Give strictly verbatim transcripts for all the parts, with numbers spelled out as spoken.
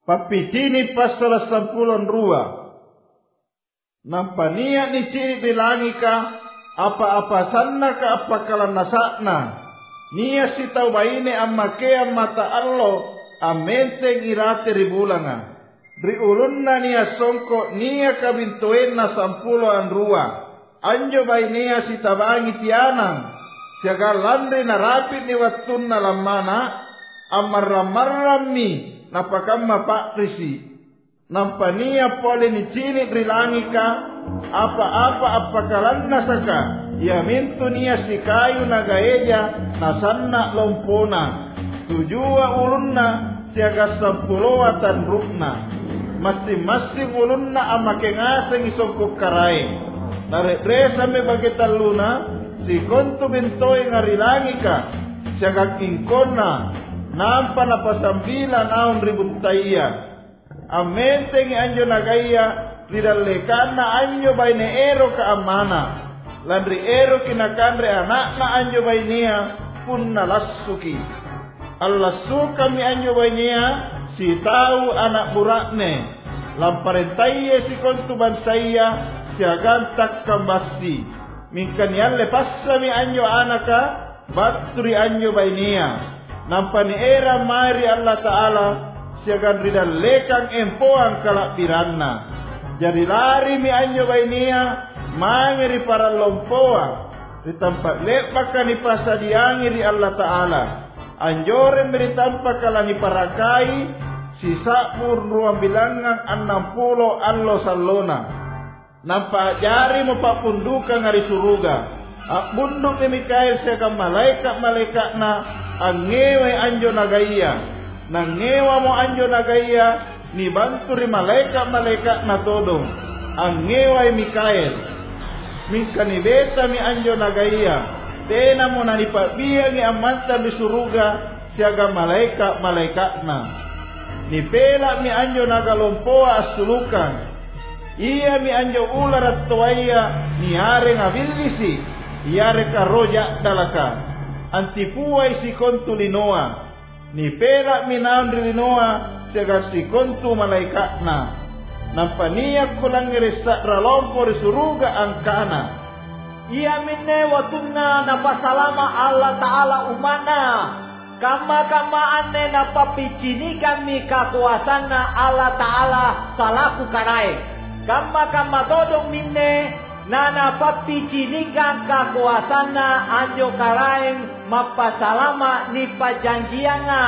papicini pasal sampulon rua. Nampania ni ciri bilangika apa-apa sanna ka apa kalan nasakna. Nia si tau baine amma ke amma ta allo amente irate ribulanga. Ri ulunna nia songko nia kabintoenna sampulo an rua. Anjo bainea si tabangi tianang. Siaga landre na rapid ni wattunna lamana amarra-marra mi napakamma pakrisi. Nampania pole ni cini rilangika apa-apa apakalanna saka ya mintu niya si kayu nagaeja nasanna lompona tujua ulunna siaga sampulowatan rukna masing-masing ulunna amake ngaseng isongkok karai nare-re same bagitaluna si kontu bintoy ngarilangika siaga kingkona nampa napasambila naon ribut taya amente ngi anjo nagaya ridalekana anjo baine ero ka amana landri ero kinakandre anak na anjo bainea punna lassuki Allah suka mi anjo bainea si tahu anak burakne lamparentaye si kontu bansaya si agantak kambasi mingkan yalle passa mi anjo anaka baturi anjo bainea nampani era mari Allah Ta'ala siagan ridal lekang empoang kalak piranna. Jadi lari mi anjo bainia mangiri para lompoa di tempat lepakan ni pasadiangi di Allah Ta'ala. Anjoren beri tampak kalani parakai sisa pur ruang bilangan enam puluh allo salona. Nampak jari mepapunduka ngari suruga. Bunduk ni Mikael siagan malaikat-malaikat na angewe anjo nagaya. Nang ngewa mo anjo nagaya ni bantu ri malaikat-malaikat na todong ang ngewa Mikael mingka ni beta mi anjo nagaya tena mo na nipabiya ni amanta mi suruga siaga malaikat-malaikat na ni pela mi anjo nagalompoa asulukan iya mi anjo ular at tuwaya ni are ngabilisi iare karoja dalaka antipuay si kontulinoa ni pela minaon rilinoa siaga si kontu malaikatna nampaniak kulang ngeresak ralompo risuruga angkana iya minne watunna napasalama Allah Ta'ala umana kama-kama ane napapicini kami kakuasana Allah Ta'ala salaku karai kama-kama dodong minne nana papicinikan kakuasana anjo karaeng mapasalama ni pajanjianga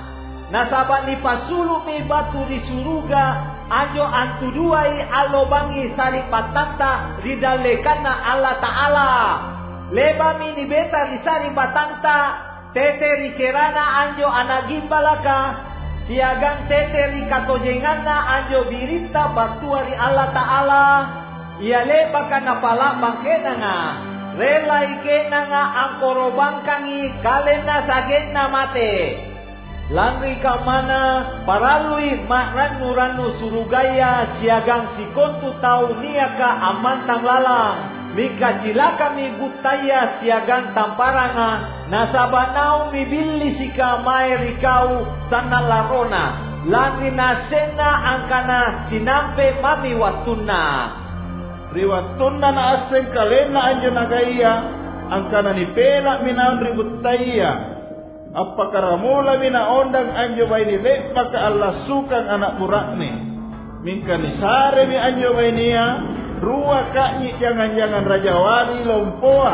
nasaba ni pasulu mi batu di suruga anjo antuduai alobangi sari patanta ridalekana Allah Ta'ala leba mi ni beta risari patanta tete ricerana anjo anagimbalaka siagang tete rikatojengana anjo birita batuari Allah Ta'ala ia lepa ka napala bangkena nga rela ikena nga ang korobangkangi kalena sagen na mate langri ka mana paralui makranu-ranu surugaya siagang si kontu tau niya ka amantang lalang mika cilaka mi butaya siagang tamparanga nasabanau mi billi si ka maerikau sana larona langri nasena angkana sinampe mami watuna riwattunna na aseng kalena anjo nagaya angkana ni pela minaon ribut taya apa karamula mina ondang anjo baini lepa ka Allah sukang anak burakne mingka ni sare mi anjo bainia rua kaknyi jangan-jangan raja wali lompoa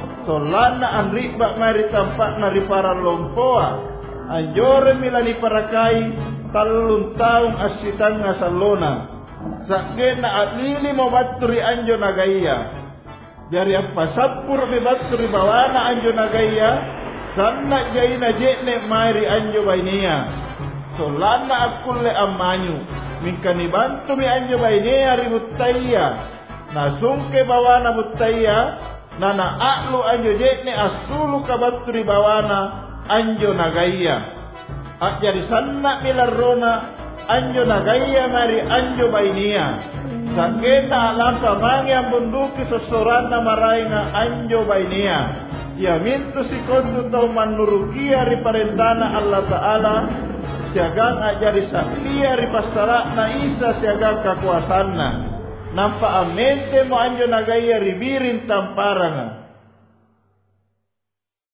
solana an riba mari tampak nari para lompoa anjore milani parakai talun taung asitang ngasalona sakena atlili mo baturi anjo nagaya dari apa sapur mi baturi bawana anjo nagaya sanna jaina jene mari anjo bainia solana akulle amanyu mingkani bantu mi anjo bainia ributaya nasungke bawana butaya nana aklu anjo jene asulu ka baturi bawana anjo nagaya ajari sanna milarrona anjo nagaya mari anjo bainia saketa alasa mangi ambunduki sesorana marainga anjo bainia ya mintu si kontu tau manurukia riparentana Allah Ta'ala siagang ajari saklia ripastara na isa siagang kakuasan na. Nampa amente mo anjo nagaya ribirin tamparanga.